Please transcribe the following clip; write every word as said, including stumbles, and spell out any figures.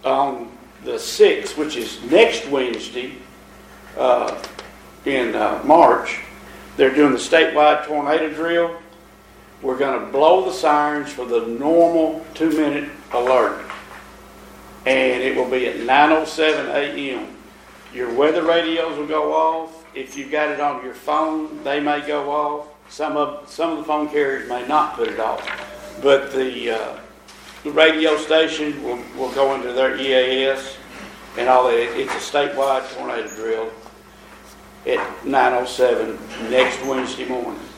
on the sixth, which is next Wednesday uh, in uh, March, they're doing the statewide tornado drill. We're going to blow the sirens for the normal two-minute alert. And it will be at nine oh seven a.m. Your weather radios will go off. If you've got it on your phone, they may go off. Some of some of the phone carriers may not put it off. But the, uh, the radio station will, will go into their E A S and all that. It's a statewide tornado drill at nine oh seven next Wednesday morning.